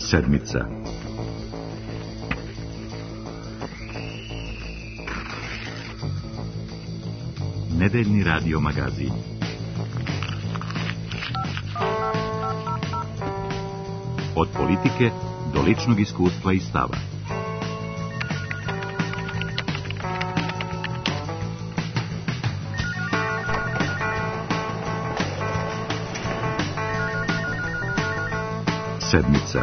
Sedmica. Nedeljni radio magazin. Od politike do ličnog iskustva i stava. Sedmica.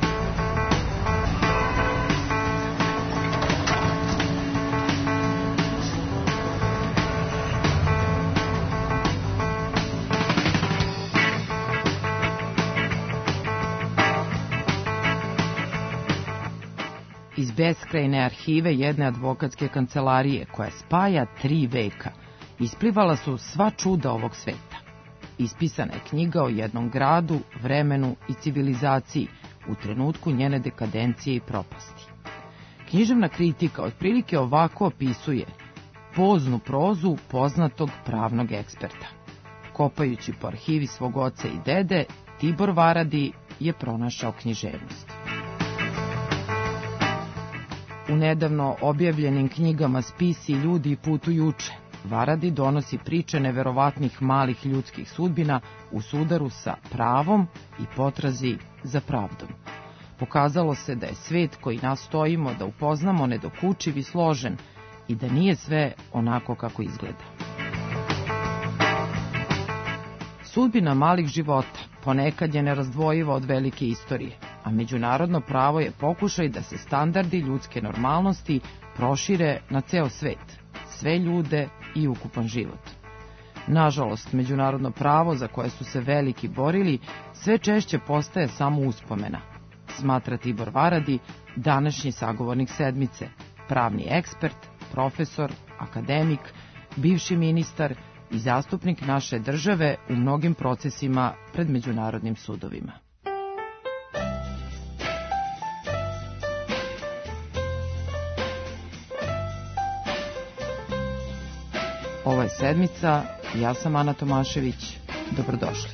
Iz beskrajne arhive jedne advokatske kancelarije koja spaja 3 veka isplivala su sva čuda ovog sveta. Ispisana je knjiga o jednom gradu, vremenu i civilizaciji u trenutku njene dekadencije i propasti. Književna kritika otprilike ovako opisuje poznu prozu poznatog pravnog eksperta. Kopajući po arhivi svog oca i dede, Tibor Varadi je pronašao književnost. U nedavno objavljenim knjigama Spisi ljudi i putujuće, Varadi donosi priče neverovatnih malih ljudskih sudbina u sudaru sa pravom i potrazi za pravdom. Pokazalo se da je svet koji nastojimo da upoznamo nedokučiv i složen i da nije sve onako kako izgleda. Sudbina malih života ponekad je nerazdvojiva od velike istorije, a međunarodno pravo je pokušaj da se standardi ljudske normalnosti prošire na ceo svet, sve ljude i ukupan život. Nažalost, međunarodno pravo za koje su se veliki borili sve češće postaje samo uspomena, smatra Tibor Varadi, današnji sagovornik Sedmice, pravni ekspert, profesor, akademik, bivši ministar i zastupnik naše države u mnogim procesima pred međunarodnim sudovima. Ovo je Sedmica, ja sam Ana Tomašević, dobrodošli.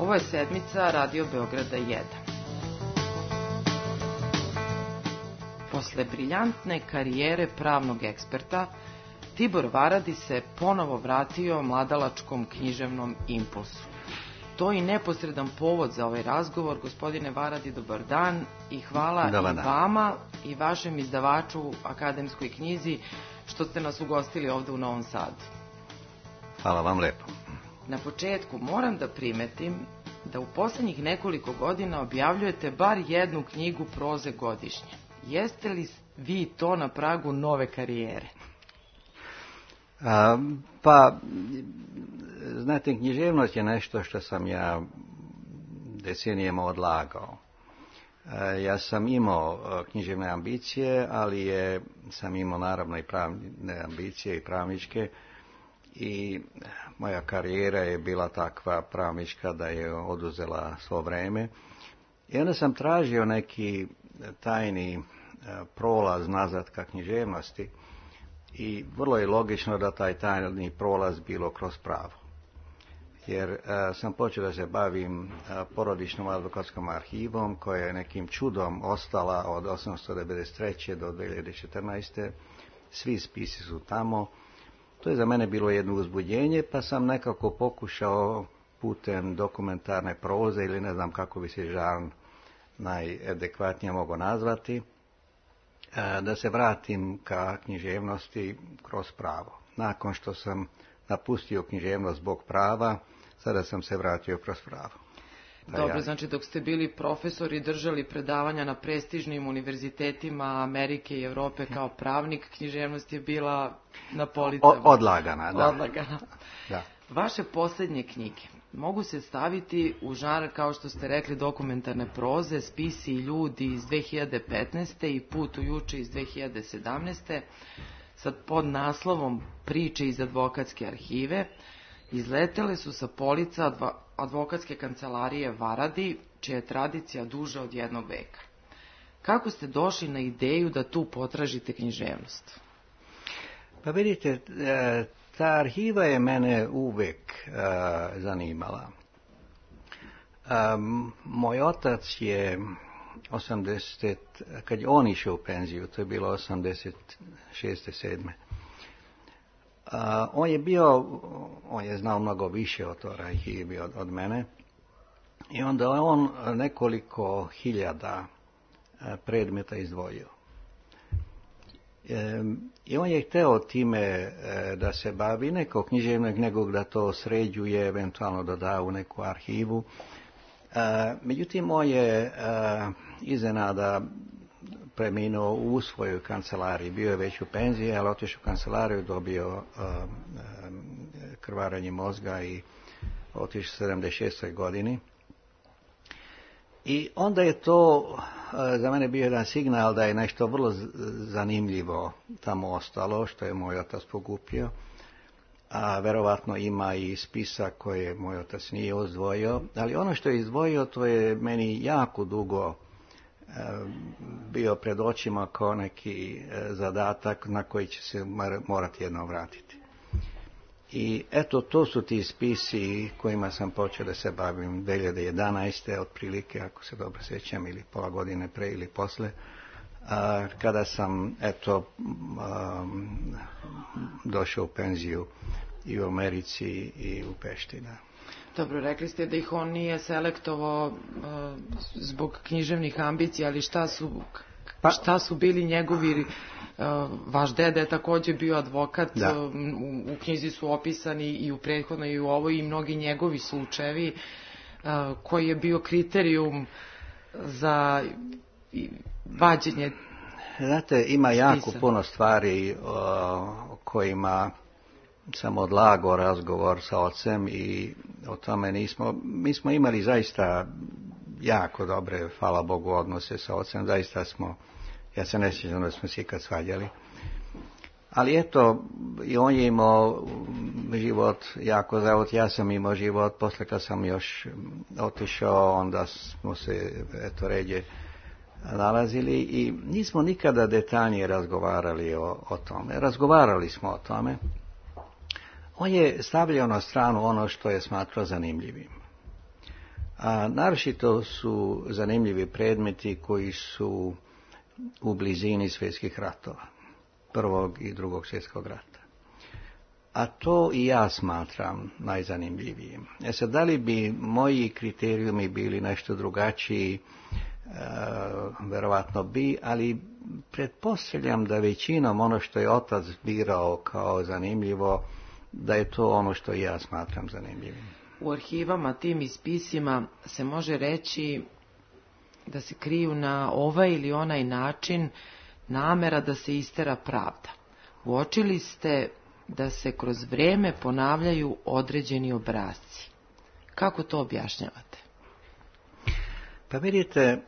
Ovo je sedmica Radio Beograda 1. Posle briljantne karijere pravnog eksperta, Tibor Varadi se ponovo vratio mladalačkom književnom impulsu. To je i neposredan povod za ovaj razgovor. Gospodine Varadi, dobar dan i hvala i vama i vašem izdavaču Akademskoj knjizi što ste nas ugostili ovde u Novom Sadu. Hvala vam lepo. Na početku moram da primetim da u poslednjih nekoliko godina objavljujete bar jednu knjigu proze godišnje. Jeste li vi to na pragu nove karijere? Pa, znate, književnost je nešto što sam ja decenijama odlagao. Ja sam imao književne ambicije, ali sam imao naravno i pravne ambicije i pravničke. I moja karijera je bila takva pravnička da je oduzela svo vreme. I onda sam tražio neki tajni prolaz nazad ka književnosti i vrlo je logično da taj tajni prolaz bilo kroz pravo. Jer sam počeo da se bavim porodičnom advokatskom arhivom koja je nekim čudom ostala od 1893. do 2014. Svi spisi su tamo. To je za mene bilo jedno uzbudjenje, pa sam nekako pokušao putem dokumentarne proze, ili ne znam kako bi se žanr najadekvatnije mogao nazvati, da se vratim ka književnosti kroz pravo. Nakon što sam napustio književnost zbog prava, sada sam se vratio kroz pravo. Dobro, znači dok ste bili profesori, držali predavanja na prestižnim univerzitetima Amerike i Evrope kao pravnik, književnost je bila na policama. Odlagana, da. Odlagana. Da. Vaše posljednje knjige mogu se staviti u žanr, kao što ste rekli, dokumentarne proze, Spisi i ljudi iz 2015. i Put u juče iz 2017. sa podnaslovom Priče iz advokatske arhive. Izletele su sa polica advokatske kancelarije Varadi, čija je tradicija duža od jednog veka. Kako ste došli na ideju da tu potražite književnost? Pa vidite, ta arhiva je mene uvek zanimala. Moj otac je kad je on išao u penziju, to je bilo 86. 7. On je znao mnogo više o toj arhivi od mene i onda on nekoliko hiljada predmeta izdvojio. I on je hteo time da se bavi neko književnog, nego da to sređuje, eventualno da da u neku arhivu. Međutim, on je iznenada preminuo u svojoj kancelariji. Bio je već u penziji, ali otišao u kancelariju, dobio krvarenje mozga i otišao u 76. godini. I onda je to za mene bio jedan signal da je nešto vrlo zanimljivo tamo ostalo, što je moj otac pokupio. A verovatno ima i spisak koje moj otac nije izdvojio, ali ono što je izdvojio, to je meni jako dugo bio pred očima kao neki zadatak na koji će se morati jednom vratiti. I eto, to su ti spisi kojima sam počeo da se bavim 2011. otprilike, ako se dobro sjećam, ili pola godine pre ili posle, kada sam, došao u penziju i u Americi i u Pešti, da. Dobro, rekli ste da ih on nije selektovao zbog književnih ambicija, ali šta su bili njegovi... Vaš deda je također bio advokat, u knjizi su opisani i u prethodnoj i u ovoj i mnogi njegovi slučajevi, koji je bio kriterijum za vađenje. Znate, ima jako puno stvari o kojima sam odlagao razgovor sa ocem i o tome mi smo imali zaista jako dobre, hvala Bogu, odnose sa ocem, zaista smo. Ja se ne sjećam da smo se ikad svađali. Ali eto, i on je imao život jako zavod, ja sam imao život, posle kad sam još otišao, onda smo se ređe nalazili i nismo nikada detaljnije razgovarali o tome. Razgovarali smo o tome. On je stavljao na stranu ono što je smatrao zanimljivim. A naročito su zanimljivi predmeti koji su u blizini svjetskih ratova, prvog i drugog svjetskog rata. A to i ja smatram najzanimljivijim. Sad, da li bi moji kriterijumi bili nešto drugačiji? Verovatno bi, ali pretpostavljam da većinom ono što je otac birao kao zanimljivo, da je to ono što i ja smatram zanimljivim. U arhivama, tim i spisima se može reći da se kriju na ovaj ili onaj način namera da se istera pravda. Uočili ste da se kroz vrijeme ponavljaju određeni obrasci. Kako to objašnjavate? Pa vidite,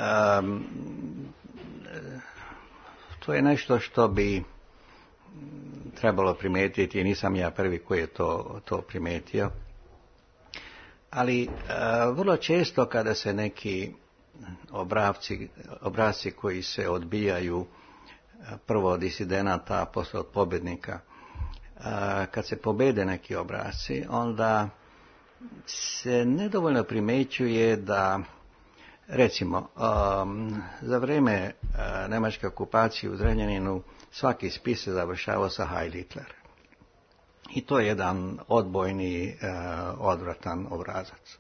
to je nešto što bi trebalo primijetiti i nisam ja prvi koji je to primijetio. Ali vrlo često kada se neki obrasci koji se odbijaju prvo od disidenata, a poslije od pobjednika, kad se pobede neki obrasci, onda se nedovoljno primjećuje da, recimo, za vrijeme njemačke okupacije u Zrenjaninu svaki spis se završavao sa Heil Hitler. I to je jedan odbojni, odvratan obrazac.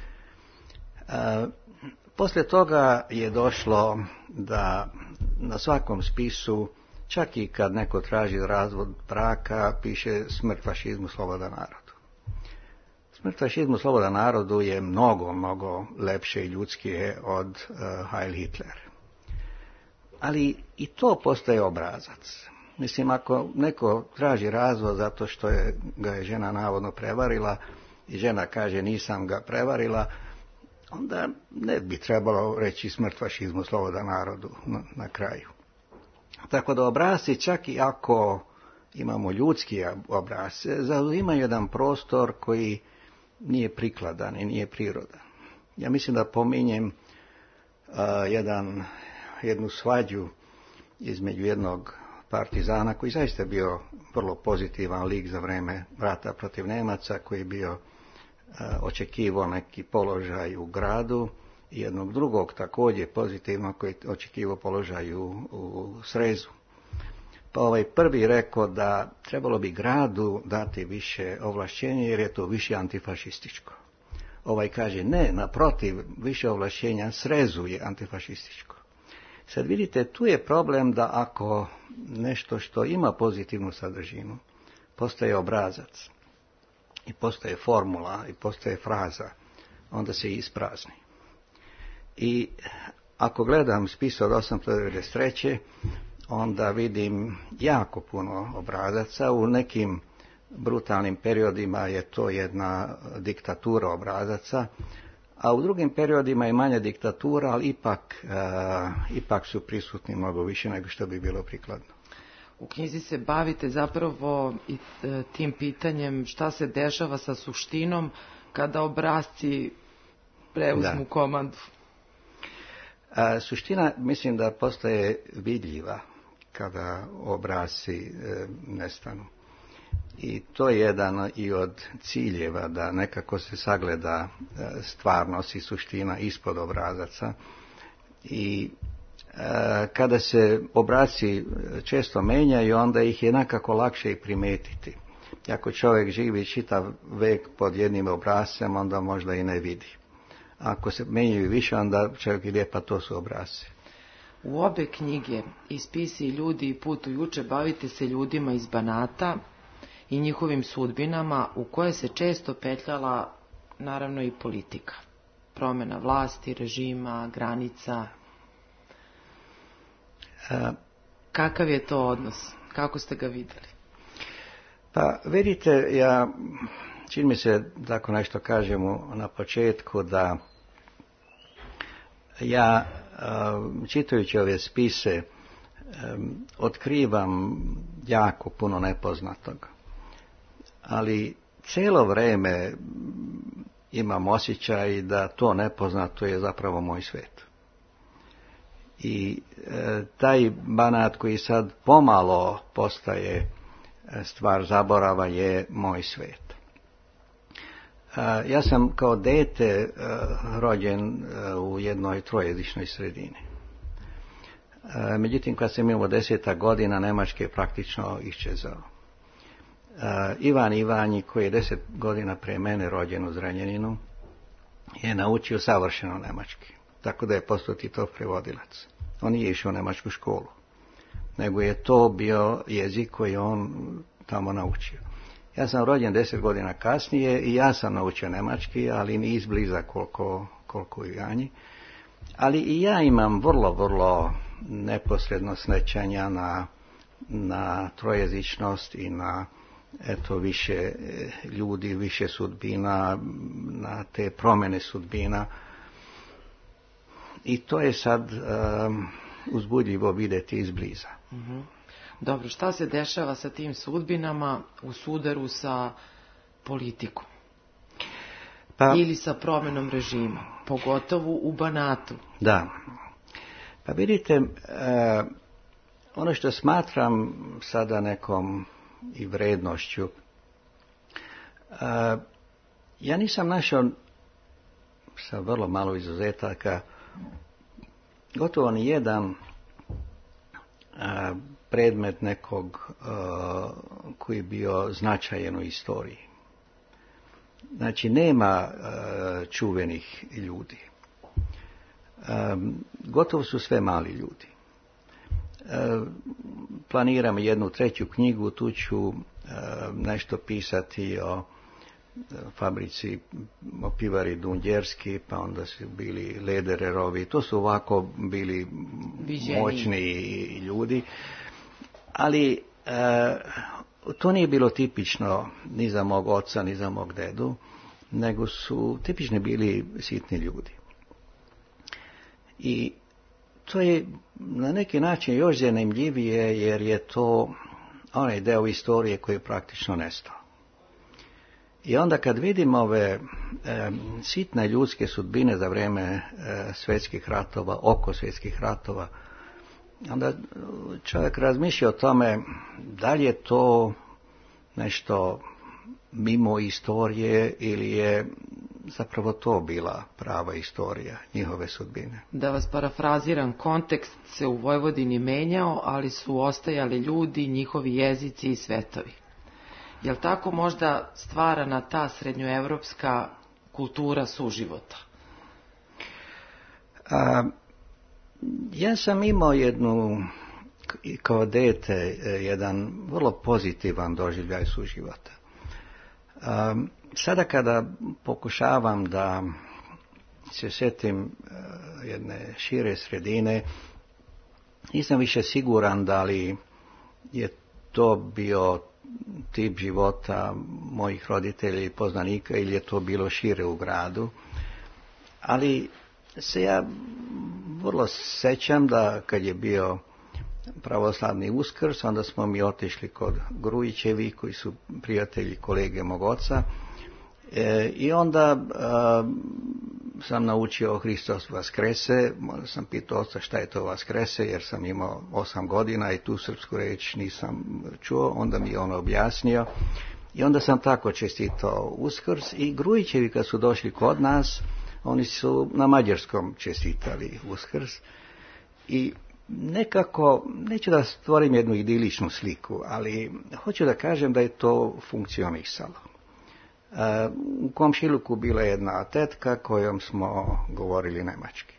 Poslije toga je došlo da na svakom spisu, čak i kad neko traži razvod braka, piše smrt fašizmu, slobodan narodu. Smrt fašizmu, slobodan narodu je mnogo lepše i ljudskije od Heil Hitler. Ali i to postaje obrazac. Mislim, ako neko traži razvod zato što ga je žena navodno prevarila i žena kaže nisam ga prevarila, onda ne bi trebalo reći smrt fašizmu, slobodan narodu na kraju. Tako da obrasci, čak i ako imamo ljudski obrasce, zauzimaju jedan prostor koji nije prikladan i nije prirodan. Ja mislim da pominjem jednu svađu između jednog partizana koji zaista bio vrlo pozitivan lik za vrijeme rata protiv Nemaca, koji je bio očekivao neki položaj u gradu, i jednog drugog također pozitivno koji je očekivao položaj u Srezu. Pa ovaj prvi rekao da trebalo bi gradu dati više ovlašćenja jer je to više antifašističko. Ovaj kaže ne, naprotiv, više ovlašćenja Srezu je antifašističko. Sad vidite, tu je problem da ako nešto što ima pozitivnu sadržinu postaje obrazac i postaje formula i postaje fraza, onda se isprazni. I ako gledam spis od 893. onda vidim jako puno obrazaca. U nekim brutalnim periodima je to jedna diktatura obrazaca, a u drugim periodima je manja diktatura, ali ipak su prisutni mnogo više nego što bi bilo prikladno. U knjizi se bavite zapravo i tim pitanjem šta se dešava sa suštinom kada obrasci preuzmu komandu. Suština mislim da postaje vidljiva kada obrasci nestanu. I to je jedan i od ciljeva da nekako se sagleda stvarnost i suština ispod obrazaca. I kada se obrasci često menjaju, onda ih je nekako lakše i primijetiti. Ako čovjek živi čitav vek pod jednim obrascem, onda možda i ne vidi. Ako se menjaju više, onda čovjek vidi, pa to su obrasci. U obe knjige, i spisi i ljudi i put u juče, bavite se ljudima iz Banata i njihovim sudbinama, u koje se često petljala naravno i politika. Promjena vlasti, režima, granica. Kakav je to odnos? Kako ste ga vidjeli? Pa vidite, čini mi se, tako nešto kažemo na početku, da ja čitajući ove spise otkrivam jako puno nepoznatog. Ali cijelo vrijeme imam osjećaj da to nepoznato je zapravo moj svijet. I taj Banat koji sad pomalo postaje stvar zaborava je moj svijet. Ja sam kao dete rođen u jednoj trojezičnoj sredini. Međutim, kad sam imao 10 godina, nemački je praktično iščezao. Ivan Ivanji, koji je 10 godina pre mene rođen u Zrenjaninu, je naučio savršeno nemački, tako da je postao Titov prevodilac. On nije išao u nemačku školu, nego je to bio jezik koji on tamo naučio. Ja sam rođen 10 godina kasnije i ja sam naučio nemački, ali ni izbliza koliko i Janji. Ali i ja imam vrlo neposredno snećanja na trojezičnost i na više ljudi, više sudbina, na te promjene sudbina. I to je sad uzbudljivo vidjeti izbliza. Mm-hmm. Dobro, šta se dešava sa tim sudbinama u sudaru sa politikom? Ili sa promjenom režima, pogotovo u Banatu? Da. Pa vidite, ono što smatram sada nekom i vrednošću, ja nisam našao, sa vrlo malo izuzetaka, gotovo ni jedan predmet nekog koji je bio značajan u istoriji. Znači, nema čuvenih ljudi. Gotovo su sve mali ljudi. Planiram 1/3 knjigu, tu ću nešto pisati o fabrici, o pivari Dunđerski, pa onda su bili Ledererovi, to su ovako bili moćni ljudi, ali to nije bilo tipično ni za mog oca, ni za mog dedu, nego su tipični bili sitni ljudi. I to je na neki način još zanimljivije, jer je to onaj deo istorije koji je praktično nestao. I onda kad vidim ove sitne ljudske sudbine za vrijeme svjetskih ratova, oko svjetskih ratova, onda čovjek razmišlja o tome da li je to nešto mimo istorije ili je zapravo to bila prava istorija njihove sudbine. Da vas parafraziram, kontekst se u Vojvodini menjao, ali su ostajali ljudi, njihovi jezici i svetovi. Jel tako možda stvarana ta srednjoevropska kultura suživota? Ja sam imao kao dete, jedan vrlo pozitivan doživljaj suživota. Sada kada pokušavam da se sjetim jedne šire sredine, nisam više siguran da li je to bio tip života mojih roditelja i poznanika ili je to bilo šire u gradu. Ali se ja vrlo sećam da kad je bio pravoslavni Uskrs, onda smo mi otišli kod Grujićevi, koji su prijatelji kolege mog oca, i onda sam naučio Hristos Vaskrese. Možda sam pitao oca šta je to Vaskrese, jer sam imao 8 godina i tu srpsku reč nisam čuo, onda mi je on objasnio i onda sam tako čestitao Uskrs. I Grujićevi kad su došli kod nas, oni su na mađarskom čestitali Uskrs i nekako, neću da stvorim jednu idiličnu sliku, ali hoću da kažem da je to funkcionisalo. U komšiluku bila jedna tetka kojom smo govorili nemački.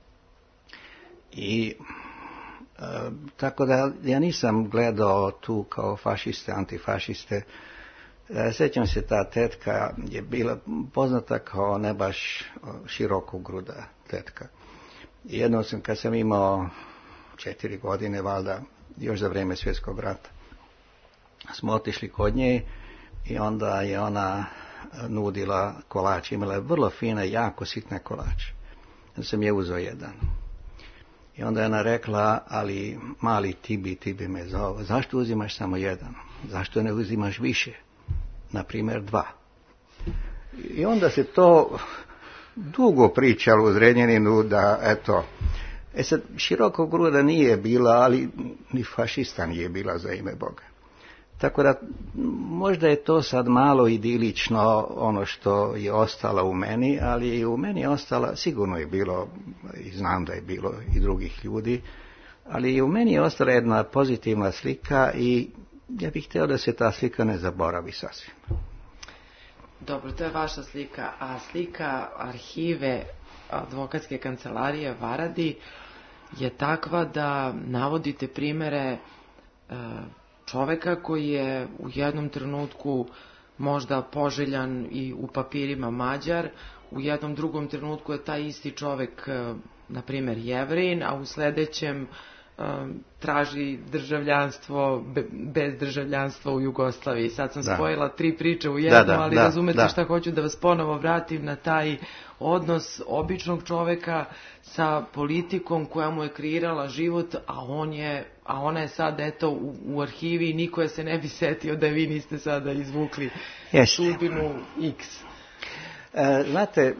I tako da ja nisam gledao tu kao fašiste, antifašiste. Sjećam se, ta tetka je bila poznata kao ne baš širokogruda tetka. I jednom sam, kad sam imao 4 godine, valjda, još za vrijeme Svjetskog rata, smo otišli kod nje i onda je ona nudila kolač. Imala je vrlo fine, jako sitne kolače. Ja sam je uzeo jedan. I onda je ona rekla, ali mali ti bi me zove. Zašto uzimaš samo jedan? Zašto ne uzimaš više? Na primjer 2. I onda se to dugo pričalo u Zrenjaninu da, eto, sad, širokogruda nije bila, ali ni fašista nije bila, za ime Boga. Tako da možda je to sad malo idilično ono što je ostalo u meni, ali i u meni je ostala, sigurno je bilo, i znam da je bilo i drugih ljudi, ali i u meni je ostala jedna pozitivna slika i ja bih htio da se ta slika ne zaboravi sasvim. Dobro, to je vaša slika, a slika arhive advokatske kancelarije Varadi je takva da navodite primere čoveka koji je u jednom trenutku možda poželjan i u papirima Mađar, u jednom drugom trenutku je taj isti čovek, na primjer, Jevrin, a u sledećem traži državljanstvo bez državljanstva u Jugoslaviji. Sad sam spojila 3 priče u jednu, ali razumete šta hoću da vas ponovo vratim na taj odnos običnog čoveka sa politikom koja mu je kreirala život, a ona je sad eto u arhivi i niko je se ne bi setio da vi niste sada izvukli sudbinu X. Znate,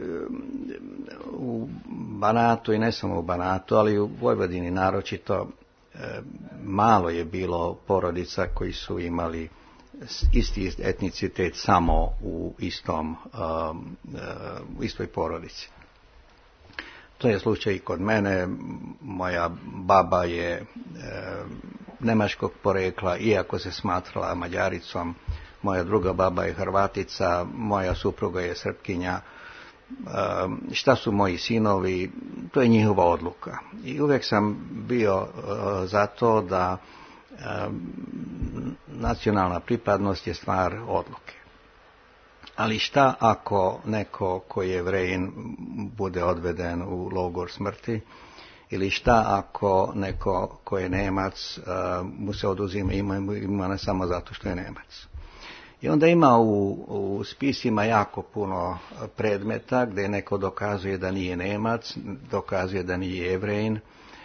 u Banatu i ne samo u Banatu, ali u Vojvodini naročito, malo je bilo porodica koji su imali isti etnicitet samo u istoj porodici. To je slučaj i kod mene. Moja baba je nemačkog porekla, iako se smatrala Mađaricom. Moja druga baba je Hrvatica, moja supruga je Srpkinja. Šta su moji sinovi, to je njihova odluka. I uvijek sam bio za to da nacionalna pripadnost je stvar odluke. Ali šta ako neko koji je Jevrejin bude odveden u logor smrti? Ili šta ako neko koji je Nemac mu se oduzima ima ne samo zato što je Nemac? I onda ima u spisima jako puno predmeta gdje neko dokazuje da nije Nemac, dokazuje da nije Jevrejin,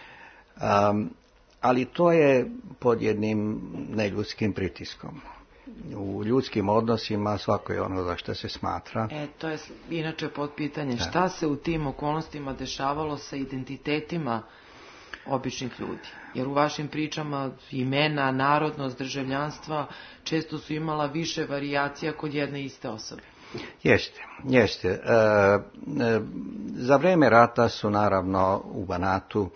ali to je pod jednim neljudskim pritiskom. U ljudskim odnosima svako je ono za što se smatra. To je inače podpitanje. Šta se u tim okolnostima dešavalo sa identitetima običnih ljudi? Jer u vašim pričama imena, narodnost, državljanstva često su imala više varijacija kod jedne iste osobe. Jeste. Za vrijeme rata su naravno u Banatu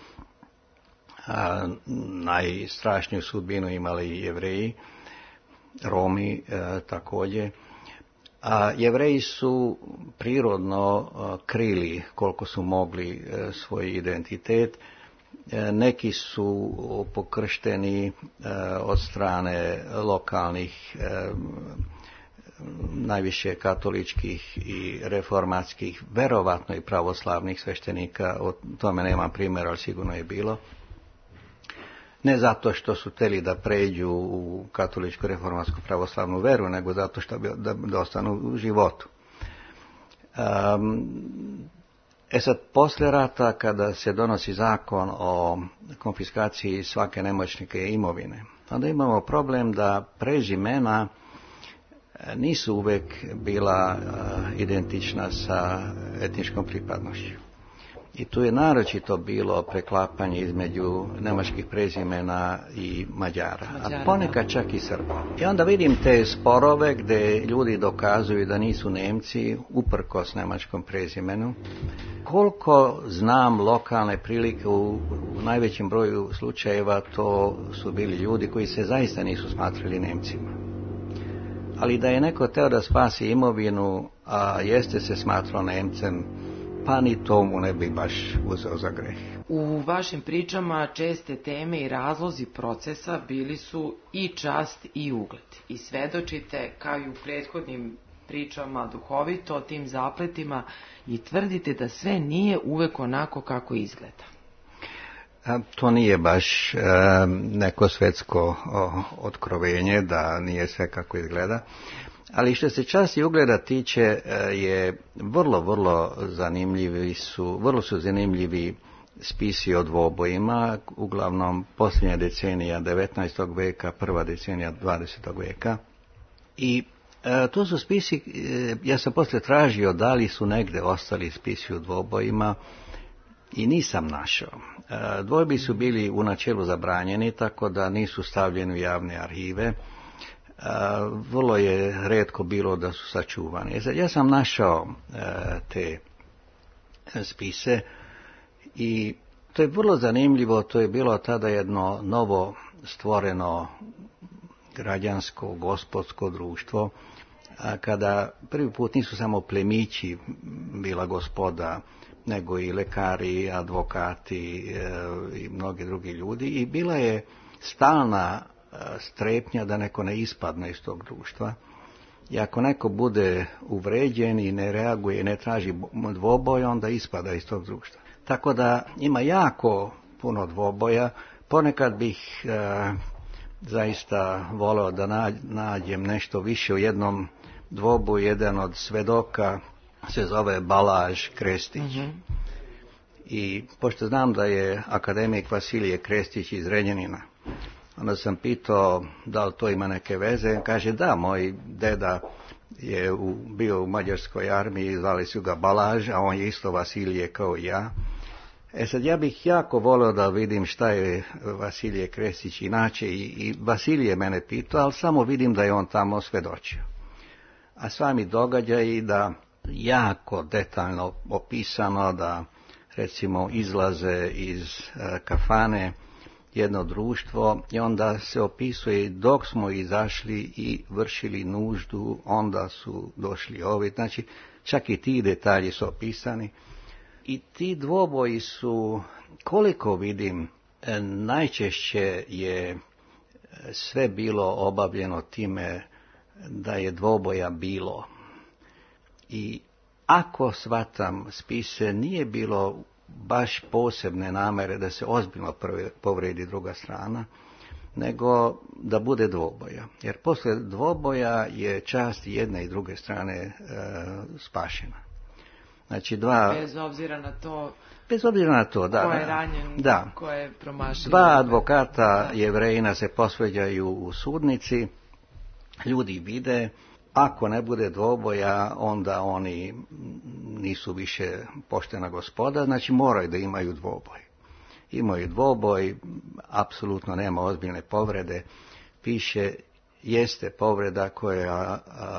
najstrašniju sudbinu imali Jevreji, Romi također. A Jevreji su prirodno krili koliko su mogli svoj identitet. Neki su pokršteni od strane lokalnih, najviše katoličkih i reformatskih, verovatno i pravoslavnih sveštenika, o tome nema primjera, ali sigurno je bilo. Ne zato što su htjeli da pređu u katoličku reformatsku pravoslavnu veru, nego zato što da ostanu u životu. Sad, poslije rata, kada se donosi zakon o konfiskaciji svake nemoćnike imovine, onda imamo problem da prezimena nisu uvijek bila identična sa etničkom pripadnošću. I tu je naročito bilo preklapanje između nemačkih prezimena i Mađara, a ponekad čak i Srba. I onda vidim te sporove gdje ljudi dokazuju da nisu Nemci uprkos nemačkom prezimenu. Koliko znam lokalne prilike, u najvećem broju slučajeva to su bili ljudi koji se zaista nisu smatrali Nemcima. Ali da je neko teo da spasi imovinu, a jeste se smatrao Nemcem, pa ni tomu ne bi baš uzeo za greh. U vašim pričama česte teme i razlozi procesa bili su i čast i ugled. I svedočite, kao i u prethodnim pričama, duhovito o tim zapletima i tvrdite da sve nije uvek onako kako izgleda. To nije baš neko svetsko otkrovenje, da nije sve kako izgleda. Ali što se časti i ugleda tiče, je vrlo su zanimljivi spisi o dvobojima, uglavnom posljednja decenija 19. veka, prva decenija 20. veka. I to su spisi, ja sam poslije tražio da li su negdje ostali spisi o dvobojima i nisam našao. Dvojbi su bili u načelu zabranjeni, tako da nisu stavljeni u javne arhive. vrlo je retko bilo da su sačuvani. Sad, ja sam našao te spise i to je vrlo zanimljivo, to je bilo tada jedno novo stvoreno građansko, gospodsko društvo, kada prvi put nisu samo plemići bila gospoda, nego i lekari, advokati i mnogi drugi ljudi, i bila je stalna strepnja da neko ne ispadne iz tog društva. I ako neko bude uvređen i ne reaguje i ne traži dvoboj, onda ispada iz tog društva. Tako da ima jako puno dvoboja. Ponekad bih zaista voleo da nađem nešto više u jednom dvoboju. Jedan od svedoka se zove Balazs Krestić. Mm-hmm. I pošto znam da je akademik Vasilije Krestić iz Renjanina, onda sam pitao da li to ima neke veze. Kaže da, moj deda je bio u mađarskoj armiji, zvali su ga Balazs, a on je isto Vasilije kao i ja. Sad ja bih jako volio da vidim šta je Vasilije Krestić inače, i Vasilije mene pitao, ali samo vidim da je on tamo svedočio. A sami događaji da jako detaljno opisano, da recimo izlaze iz kafane jedno društvo i onda se opisuje dok smo izašli i vršili nuždu, onda su došli ovi. Znači, čak i ti detalji su opisani. I ti dvoboji su, koliko vidim, najčešće je sve bilo obavljeno time da je dvoboja bilo. I ako shvatam spise, nije bilo baš posebne namere da se ozbiljno povredi druga strana, nego da bude dvoboja. Jer posle dvoboja je čast jedne i druge strane spašena. Znači bez obzira na to, da. Ko je ranjen, da. Ko je promašio. Dva advokata Jevrejina se posvađaju u sudnici, ljudi vide, ako ne bude dvoboja, onda oni nisu više poštena gospoda, znači moraju da imaju dvoboj. Imaju dvoboj, apsolutno nema ozbiljne povrede, piše jeste povreda koja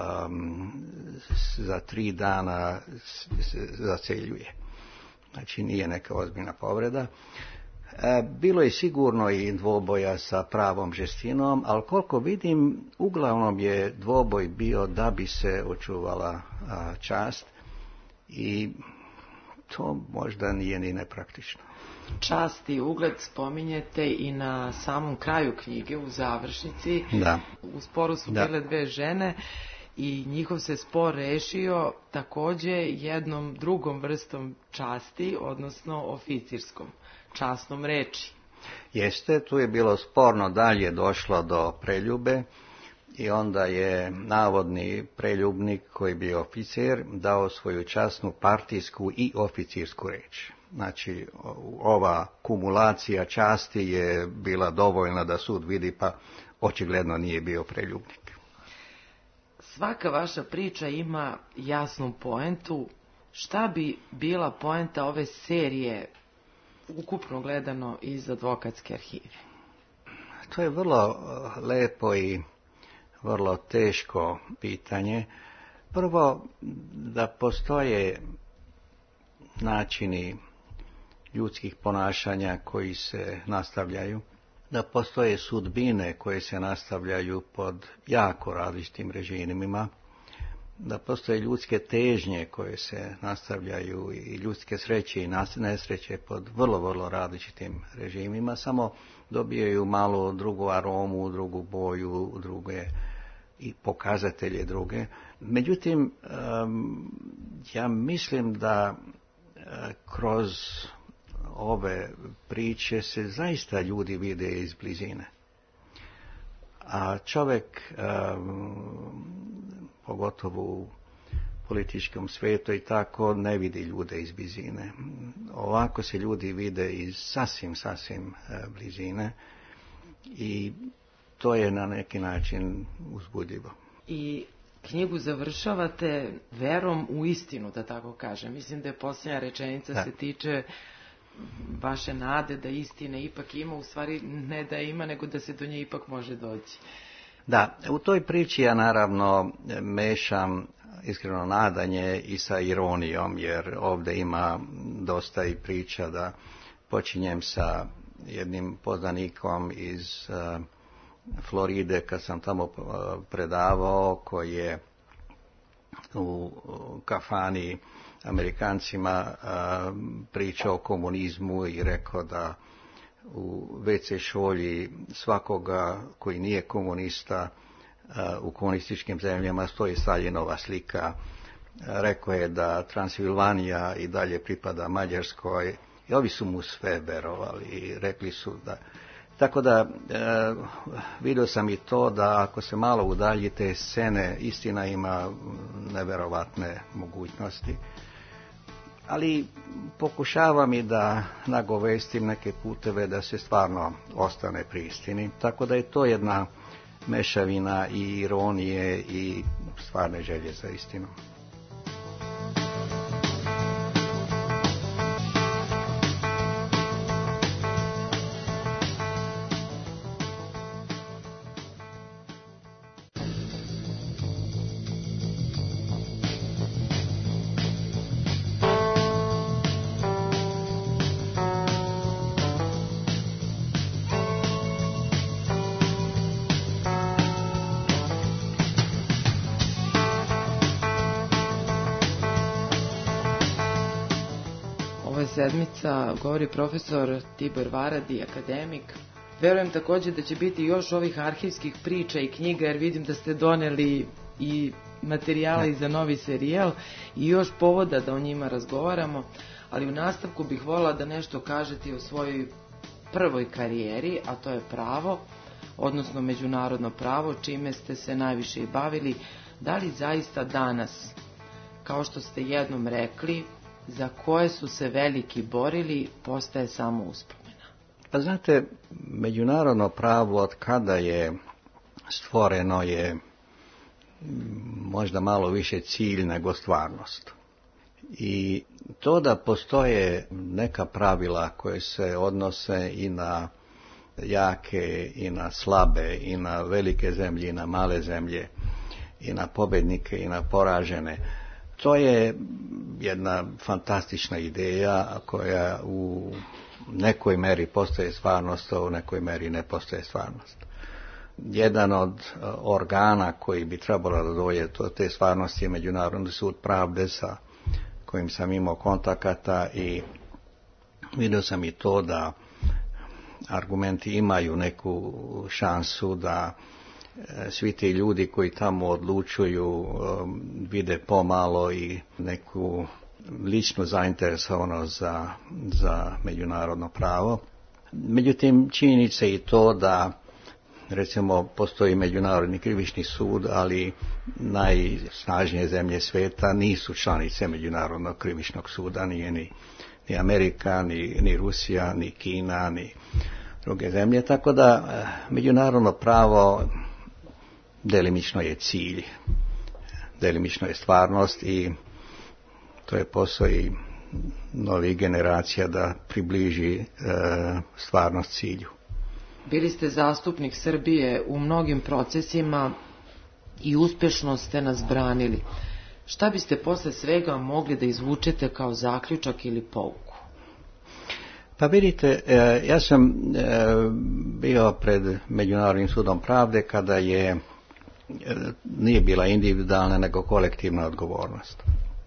za 3 dana zaceljuje. Znači nije neka ozbiljna povreda. Bilo je sigurno i dvoboja sa pravom žestinom, ali koliko vidim, uglavnom je dvoboj bio da bi se očuvala čast, i to možda nije ni nepraktično. Čast i ugled spominjete i na samom kraju knjige, u završnici. Da. U sporu su bile 2 žene i njihov se spor rešio takođe jednom drugom vrstom časti, odnosno oficirskom, časnom reči. Jeste, tu je bilo sporno, dalje došlo do preljube i onda je navodni preljubnik koji je bio oficir dao svoju časnu partijsku i oficirsku reč. Znači, ova kumulacija časti je bila dovoljna da sud vidi, pa očigledno nije bio preljubnik. Svaka vaša priča ima jasnu poentu. Šta bi bila poenta ove serije, ukupno gledano, iz advokatske arhive? To je vrlo lepo i vrlo teško pitanje. Prvo, da postoje načini ljudskih ponašanja koji se nastavljaju, da postoje sudbine koje se nastavljaju pod jako različitim režimima, da postoje ljudske težnje koje se nastavljaju i ljudske sreće i nesreće pod vrlo, vrlo različitim režimima, samo dobijaju malo drugu aromu, drugu boju, druge i pokazatelje druge. Međutim, ja mislim da kroz ove priče se zaista ljudi vide iz blizine. A čovjek, pogotovo u političkom svijetu i tako, ne vidi ljude iz blizine. Ovako se ljudi vide iz sasvim blizine i to je na neki način uzbudljivo. I knjigu završavate verom u istinu, da tako kažem. Mislim da je posljednja rečenica se tiče vaše nade da istine ipak ima, u stvari ne da ima, nego da se do nje ipak može doći. Da, u toj priči ja naravno mešam iskreno nadanje i sa ironijom, jer ovdje ima dosta i priča da počinjem sa jednim poznanikom iz Floride kad sam tamo predavao, koji je u kafani Amerikancima pričao o komunizmu i rekao da u WC šolji svakoga koji nije komunista u komunističkim zemljama stoji Staljinova slika. Rekao je da Transilvanija i dalje pripada Mađarskoj i ovi su mu sve verovali i rekli su da... Tako da vidio sam i to da ako se malo udalji te scene, istina ima neverovatne mogućnosti. Ali pokušavam i da nagovestim neke puteve da se stvarno ostane pri istini. Tako da je to jedna mešavina i ironije i stvarne želje za istinom. Sedmica govori profesor Tibor Varadi, akademik. Verujem također da će biti još ovih arhivskih priča i knjiga, jer vidim da ste doneli i materijala i za novi serijal i još povoda da o njima razgovaramo, ali u nastavku bih voljela da nešto kažete o svojoj prvoj karijeri, a to je pravo, odnosno međunarodno pravo, čime ste se najviše i bavili. Da li zaista danas, kao što ste jednom rekli, za koje su se veliki borili, postaje samo uspomena? Pa znate, međunarodno pravo od kada je stvoreno je možda malo više cilj nego stvarnost. I to da postoje neka pravila koje se odnose i na jake i na slabe i na velike zemlje i na male zemlje i na pobjednike i na poražene, to je jedna fantastična ideja koja u nekoj meri postaje stvarnost, a u nekoj meri ne postaje stvarnost. Jedan od organa koji bi trebalo da dođe do te stvarnosti je Međunarodni sud pravde, sa kojim sam imao kontakata, i vidio sam i to da argumenti imaju neku šansu da svi ti ljudi koji tamo odlučuju vide pomalo i neku ličnu zainteresovanost za međunarodno pravo. Međutim, činjenica je i to da recimo postoji Međunarodni krivični sud, ali najsnažnije zemlje svijeta nisu članice Međunarodnog krivičnog suda, nije ni Amerika, ni Rusija, ni Kina, ni druge zemlje, tako da međunarodno pravo delimično je cilj, delimično je stvarnost, i to je posao i novih generacija da približi stvarnost cilju. Bili ste zastupnik Srbije u mnogim procesima i uspješno ste nas branili. Šta biste posle svega mogli da izvučete kao zaključak ili pouku? Pa vidite, ja sam bio pred Međunarodnim sudom pravde kada nije bila individualna nego kolektivna odgovornost.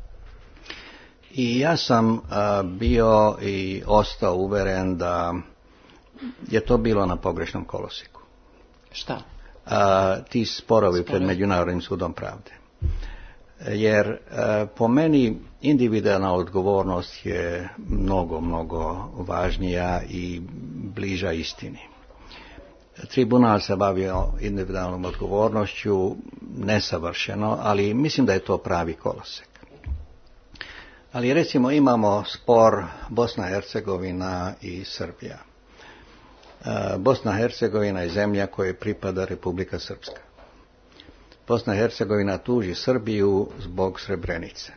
I ja sam bio i ostao uveren da je to bilo na pogrešnom kolosiku. Šta? Ti sporovi pred Međunarodnim sudom pravde. Jer po meni individualna odgovornost je mnogo, mnogo važnija i bliža istini. Tribunal se bavio individualnom odgovornošću nesavršeno, ali mislim da je to pravi kolosek. Ali recimo imamo spor Bosna i Hercegovina i Srbija. Bosna i Hercegovina je zemlja kojoj pripada Republika Srpska. Bosna i Hercegovina tuži Srbiju zbog Srebrenice,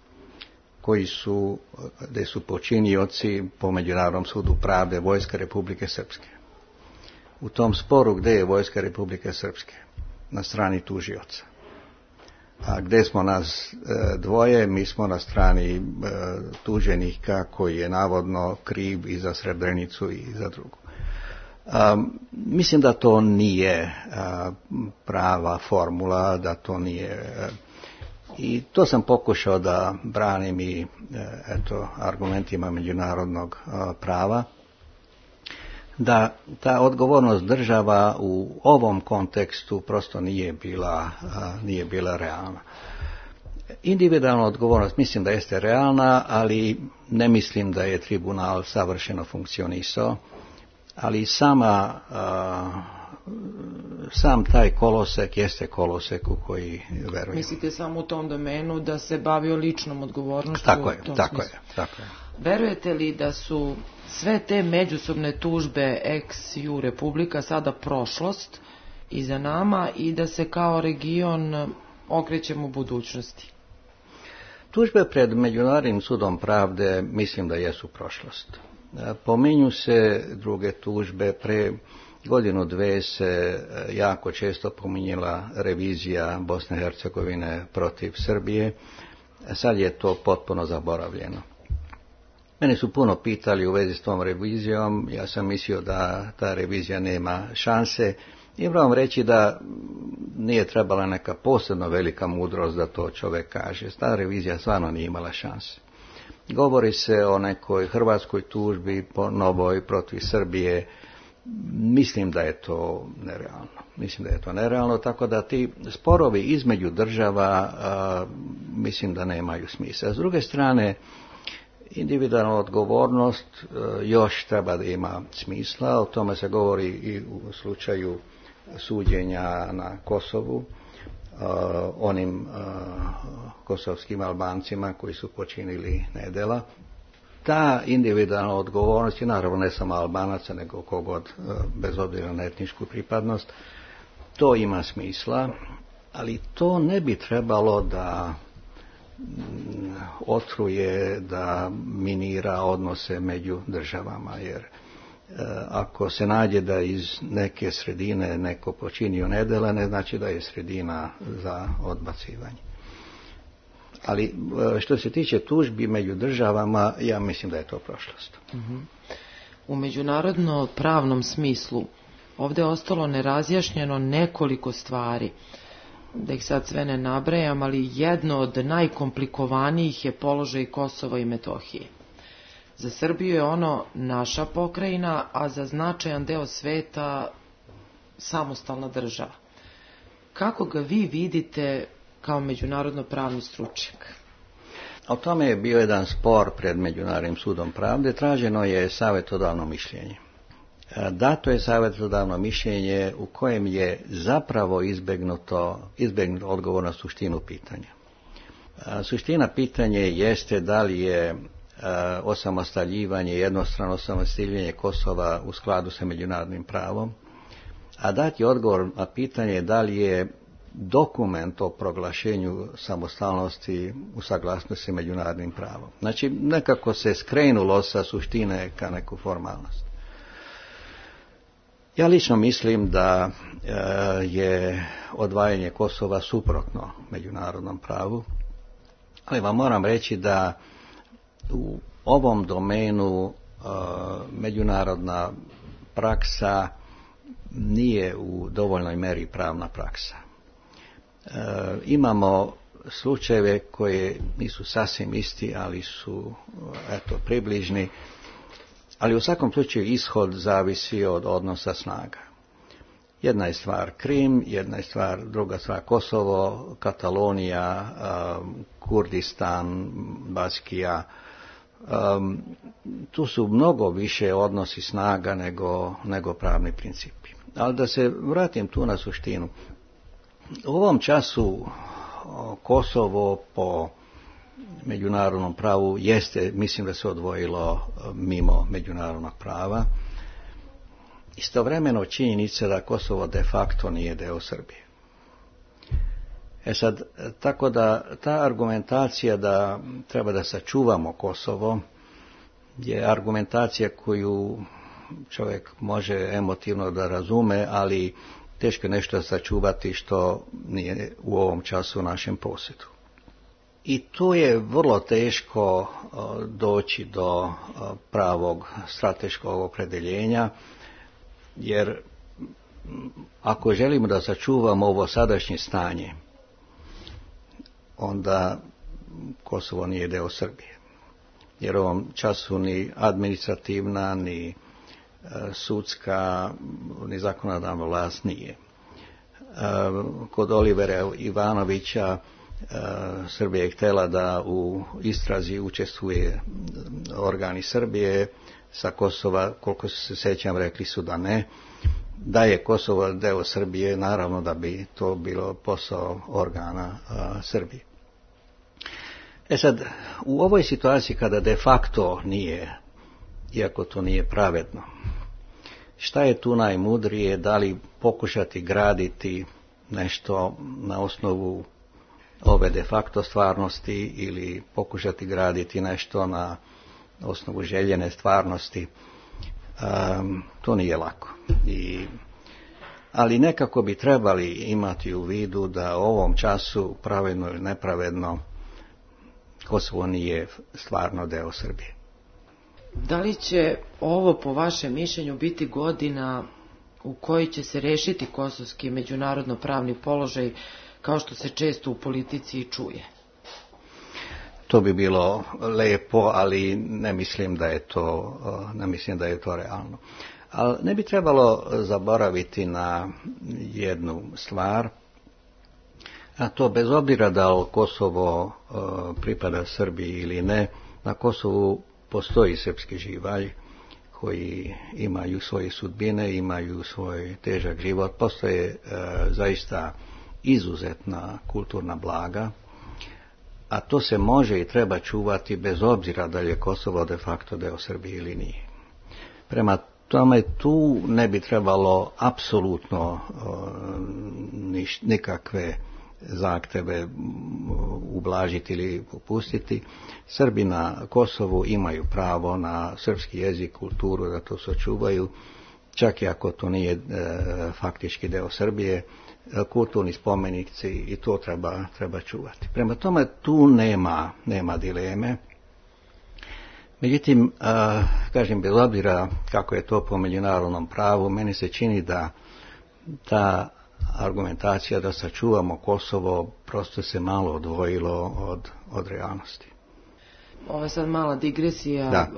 gdje su počinioci po Međunarodnom sudu pravde vojska Republike Srpske. U tom sporu gdje je vojska Republike Srpske, na strani tužioca. A gdje smo nas dvoje, mi smo na strani tuženika koji je navodno kriv i za Srebrenicu i za drugu. Mislim da to nije prava formula, da to nije... I to sam pokušao da branim i argumentima međunarodnog prava, da ta odgovornost država u ovom kontekstu prosto nije bila realna. Individualna odgovornost mislim da jeste realna, ali ne mislim da je tribunal savršeno funkcionisao, ali sam taj kolosek jeste kolosek u koji verujem. Mislite samo u tom domenu da se bavio ličnom odgovornošću? Tako je. Verujete li da su sve te međusobne tužbe ex ju republika sada prošlost iza nama i da se kao region okrećemo u budućnosti? Tužbe pred Međunarodnim sudom pravde mislim da jesu prošlost. Pominju se druge tužbe, pre godinu dve se jako često pominjala revizija Bosne i Hercegovine protiv Srbije, sad je to potpuno zaboravljeno. Mene su puno pitali u vezi s tom revizijom, ja sam mislio da ta revizija nema šanse i moram reći da nije trebala neka posebno velika mudrost da to čovjek kaže. Ta revizija stvarno nije imala šanse. Govori se o nekoj hrvatskoj tužbi po novoj protiv Srbije. Mislim da je to nerealno. Tako da ti sporovi između država mislim da nemaju smisla. S druge strane, individualna odgovornost još treba da ima smisla. O tome se govori i u slučaju suđenja na Kosovu, onim kosovskim Albancima koji su počinili nedjela. Ta individualna odgovornost je naravno ne samo Albanaca, nego kogod bez obzira na etničku pripadnost. To ima smisla, ali to ne bi trebalo da otruje, da minira odnose među državama, jer ako se nađe da iz neke sredine neko počinio nedjela, ne znači da je sredina za odbacivanje. Ali što se tiče tužbi među državama, ja mislim da je to prošlost. U međunarodno pravnom smislu ovdje je ostalo nerazjašnjeno nekoliko stvari. Da ih sad sve ne nabrajam, ali jedno od najkomplikovanijih je položaj Kosova i Metohije. Za Srbiju je ono naša pokrajina, a za značajan deo sveta samostalna država. Kako ga vi vidite kao međunarodno pravni stručnjak? O tome je bio jedan spor pred Međunarodnim sudom pravde. Traženo je savjetodavno mišljenje. Dato je savjetodavno mišljenje u kojem je zapravo izbjegnut odgovor na suštinu pitanja. Suština pitanja jeste da li je jednostrano osamostaljivanje Kosova u skladu sa međunarodnim pravom, a dati odgovor na pitanje da li je dokument o proglašenju samostalnosti u saglasnosti sa međunarodnim pravom. Znači, nekako se skrenulo sa suštine ka neku formalnost. Ja lično mislim da je odvajanje Kosova suprotno međunarodnom pravu, ali vam moram reći da u ovom domenu međunarodna praksa nije u dovoljnoj meri pravna praksa. Imamo slučajeve koje nisu sasvim isti, ali su približni, ali u svakom slučaju ishod zavisi od odnosa snaga. Jedna je stvar Krim, druga stvar Kosovo, Katalonija, Kurdistan, Baskija. Tu su mnogo više odnosi snaga nego pravni principi. Ali da se vratim tu na suštinu. U ovom času Kosovo po međunarodnom pravu jeste, mislim da se odvojilo mimo međunarodnog prava. Istovremeno činjenica da Kosovo de facto nije deo Srbije. Sad, tako da ta argumentacija da treba da sačuvamo Kosovo je argumentacija koju čovjek može emotivno da razume, ali teško nešto sačuvati što nije u ovom času u našem posjedu. I tu je vrlo teško doći do pravog strateškog opredjeljenja, jer ako želimo da sačuvamo ovo sadašnje stanje, onda Kosovo nije deo Srbije. Jer u ovom času ni administrativna, ni sudska, ni zakonodavna vlast nije. Kod Olivera Ivanovića Srbija je htjela da u istrazi učestvuje organi Srbije, sa Kosova, koliko se sjećam, rekli su da ne. Da je Kosovo deo Srbije, naravno da bi to bilo posao organa Srbije. Sad, u ovoj situaciji kada de facto nije, iako to nije pravedno, šta je tu najmudrije, da li pokušati graditi nešto na osnovu ove de facto stvarnosti ili pokušati graditi nešto na osnovu željene stvarnosti, to nije lako. Ali nekako bi trebali imati u vidu da u ovom času, pravedno ili nepravedno, Kosovo nije stvarno deo Srbije. Da li će ovo, po vašem mišljenju, biti godina u kojoj će se rešiti kosovski međunarodno pravni položaj, kao što se često u politici čuje? To bi bilo lepo, ali ne mislim da je to realno. Ali ne bi trebalo zaboraviti na jednu stvar, a to bez obzira da li Kosovo pripada Srbiji ili ne, na Kosovu postoji srpski živalj koji imaju svoje sudbine, imaju svoj težak život, postoje zaista izuzetna kulturna blaga, a to se može i treba čuvati bez obzira da li je Kosovo de facto deo Srbije ili nije. Prema tome tu ne bi trebalo apsolutno nikakve zahtjeve ublažiti ili popustiti. Srbi na Kosovu imaju pravo na srpski jezik, kulturu, da to sačuvaju, čak i ako to nije faktički deo Srbije, kulturni spomenici i to treba čuvati. Prema tome tu nema dileme. Međutim, kažem, bez obzira kako je to po međunarodnom pravu, meni se čini da ta argumentacija da sačuvamo Kosovo prosto se malo odvojilo od realnosti. Ovo je sad mala digresija.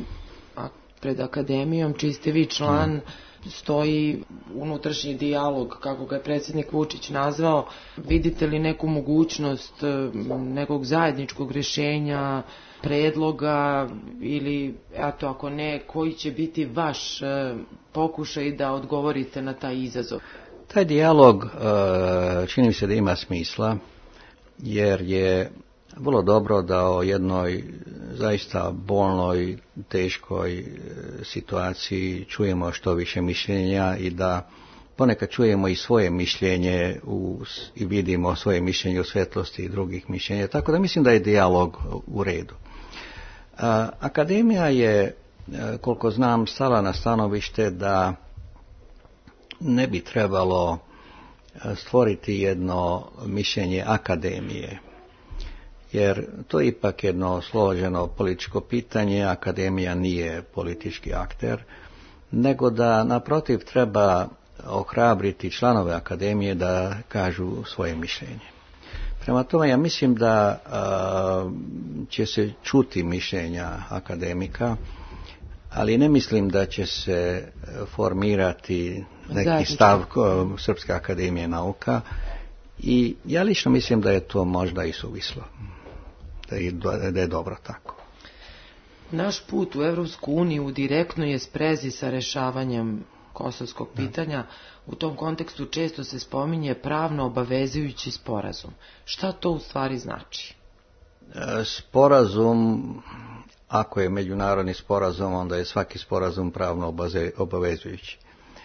Pred akademijom, čiji ste vi član, stoji unutrašnji dijalog, kako ga je predsjednik Vučić nazvao. Vidite li neku mogućnost nekog zajedničkog rješenja, predloga, ili, eto, ako ne, koji će biti vaš pokušaj da odgovorite na taj izazov? Taj dijalog čini mi se da ima smisla, jer je vrlo dobro da o jednoj zaista bolnoj, teškoj situaciji čujemo što više mišljenja i da ponekad čujemo i svoje mišljenje i vidimo svoje mišljenje u svjetlosti i drugih mišljenja. Tako da mislim da je dijalog u redu. Akademija je, koliko znam, stala na stanovište da ne bi trebalo stvoriti jedno mišljenje akademije, jer to je ipak jedno složeno političko pitanje, akademija nije politički akter, nego da naprotiv treba ohrabriti članove akademije da kažu svoje mišljenje. Prema tome ja mislim da će se čuti mišljenja akademika, ali ne mislim da će se formirati neki stav Srpske akademije nauka i ja lično mislim da je to možda i suvislo, da je dobro tako. Naš put u Evropsku uniju direktno je sprezi sa rešavanjem kosovskog pitanja. U tom kontekstu često se spominje pravno obavezujući sporazum. Šta to u stvari znači? Sporazum, ako je međunarodni sporazum, onda je svaki sporazum pravno obavezujući.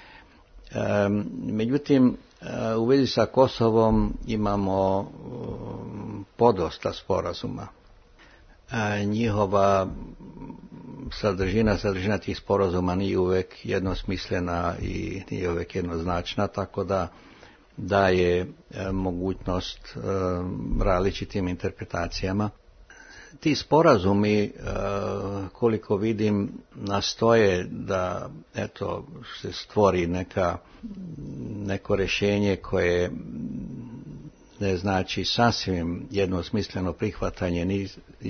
Međutim, u vezi sa Kosovom imamo podosta sporazuma. njihova sadržina tih sporazuma nije uvek jednosmislena i nije uvek jednoznačna, tako da daje mogućnost različitim interpretacijama. Ti sporazumi, koliko vidim, nastoje da se stvori neko rješenje koje ne znači sasvim jednosmisleno prihvatanje ni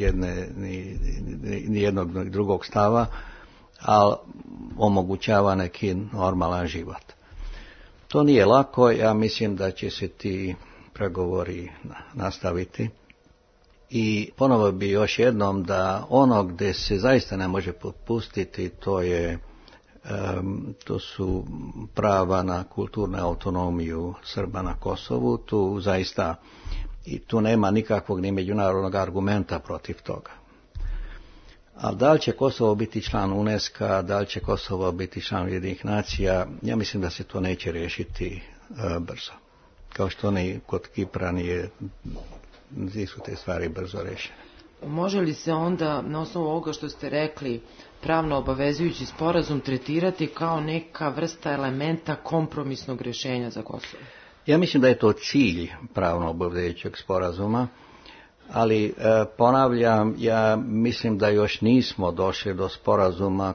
jednog ni drugog stava, ali omogućava neki normalan život. To nije lako, ja mislim da će se ti pregovori nastaviti. I ponovo bi još jednom da ono gdje se zaista ne može popustiti, to su prava na kulturnu autonomiju Srba na Kosovu. Tu zaista i tu nema nikakvog ni međunarodnog argumenta protiv toga. A da li će Kosovo biti član UNESCO-a, da li će Kosovo biti član Ujedinjenih nacija, ja mislim da se to neće riješiti brzo. Kao što ni kod Kipra nisu te stvari brzo rešene. Može li se onda, na osnovu ovoga što ste rekli, pravno obavezujući sporazum tretirati kao neka vrsta elementa kompromisnog rješenja za Kosovo? Ja mislim da je to cilj pravno obavezujućeg sporazuma, ali ponavljam, ja mislim da još nismo došli do sporazuma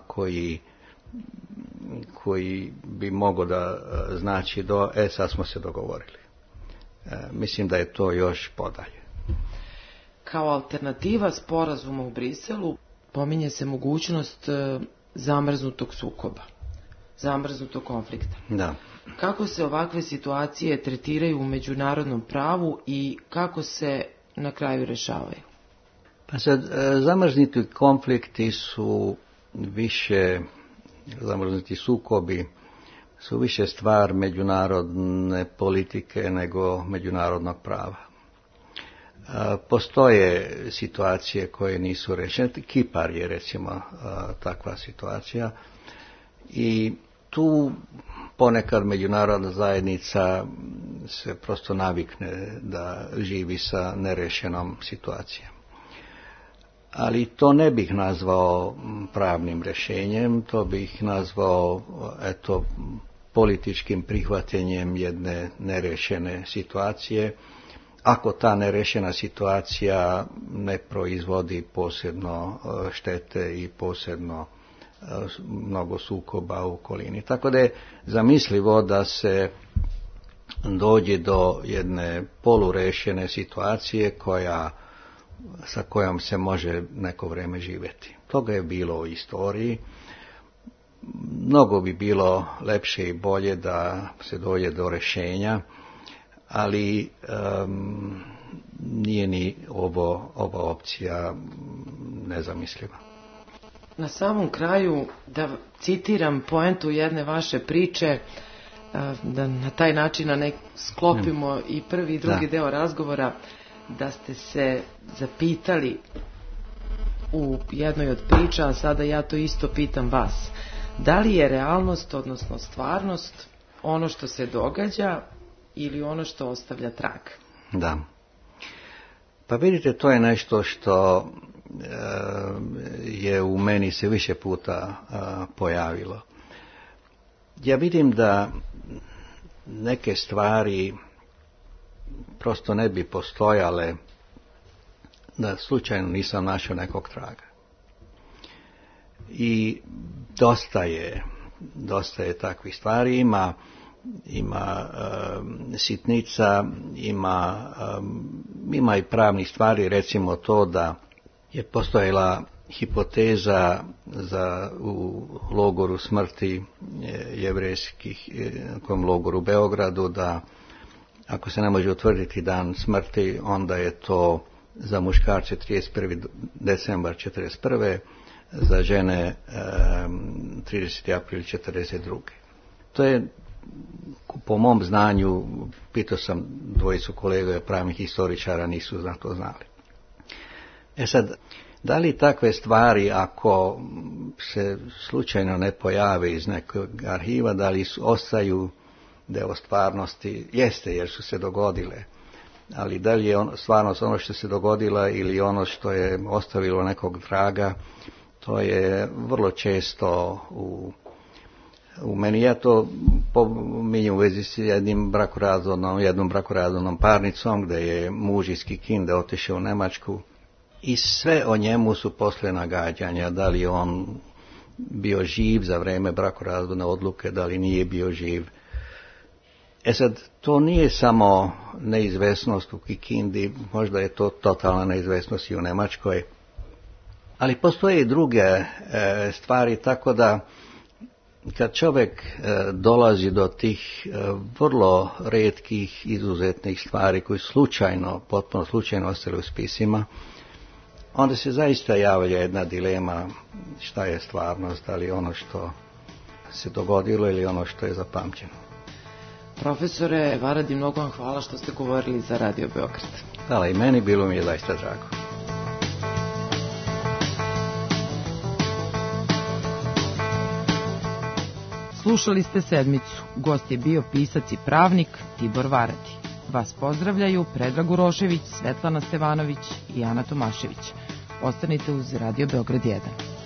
koji bi mogao da znači sad smo se dogovorili. Mislim da je to još podalje. Kao alternativa sporazuma u Briselu pominje se mogućnost zamrznutog sukoba, zamrznutog konflikta. Da. Kako se ovakve situacije tretiraju u međunarodnom pravu i kako se na kraju rješavaju? Pa sad, zamrznuti konflikti su više, zamrznuti sukobi su više stvar međunarodne politike nego međunarodnog prava. Postoje situacije koje nisu rešene. Kipar je recimo takva situacija i tu ponekad međunarodna zajednica se prosto navikne da živi sa nerešenom situacijom. Ali to ne bih nazvao pravnim rješenjem, to bih nazvao političkim prihvaćanjem jedne nerešene situacije, ako ta nerešena situacija ne proizvodi posebno štete i posebno mnogo sukoba u okolini. Tako da je zamislivo da se dođe do jedne polurešene situacije sa kojom se može neko vrijeme živjeti. Toga je bilo u istoriji. Mnogo bi bilo lepše i bolje da se dođe do rješenja, ali nije ni ova opcija nezamisliva. Na samom kraju, da citiram poentu jedne vaše priče, da na taj način sklopimo i prvi i drugi deo razgovora, da ste se zapitali u jednoj od priča, a sada ja to isto pitam vas. Da li je realnost, odnosno stvarnost, ono što se događa ili ono što ostavlja trag? Da. Pa vidite, to je nešto što je u meni se više puta pojavilo. Ja vidim da neke stvari prosto ne bi postojale da slučajno nisam našao nekog traga. I dosta je takvih stvari, ima sitnica, ima i pravnih stvari, recimo to da je postojala hipoteza u logoru smrti jevrejskih, kom logoru u Beogradu, da ako se ne može utvrditi dan smrti, onda je to za muškarce 31. decembar 1941. za žene 30. april 1942. To je, po mom znanju, pitao sam dvojicu kolega pravnih historičara, nisu za to znali. Sad, da li takve stvari, ako se slučajno ne pojave iz nekog arhiva, da li ostaju deo stvarnosti? Jeste, jer su se dogodile. ali da li je stvarnost ono što se dogodilo ili ono što je ostavilo nekog traga, to je vrlo često u meni. Ja to pominjem u vezi s jednom brakorazvodnom parnicom gdje je muž iz Kikinde otišao u Njemačku i sve o njemu su poslije nagađanja, da li on bio živ za vrijeme brakorazvodne odluke, da li nije bio živ. Sad, to nije samo neizvesnost u Kikindi, možda je to totalna neizvesnost i u Njemačkoj, ali postoje i druge stvari, tako da kad čovjek dolazi do tih vrlo retkih, izuzetnih stvari koji potpuno slučajno ostali u spisima, onda se zaista javlja jedna dilema šta je stvarnost, da li ono što se dogodilo ili ono što je zapamćeno. Profesore Varadi, mnogo vam hvala što ste govorili za Radio Beograd. Hvala i meni, bilo mi je zaista drago. Slušali ste Sedmicu. Gost je bio pisac i pravnik Tibor Varadi. Vas pozdravljaju Predrag Urošević, Svetlana Stevanović i Ana Tomašević. Ostanite uz Radio Beograd 1.